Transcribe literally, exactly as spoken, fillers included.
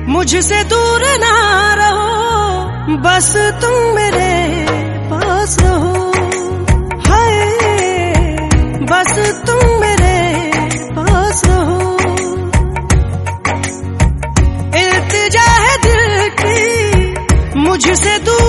मुझसे दूर ना रहो, बस तुम मेरे पास रहो। हाय बस तुम मेरे पास रहो। इल्तिजा है दिल की मुझसे दूर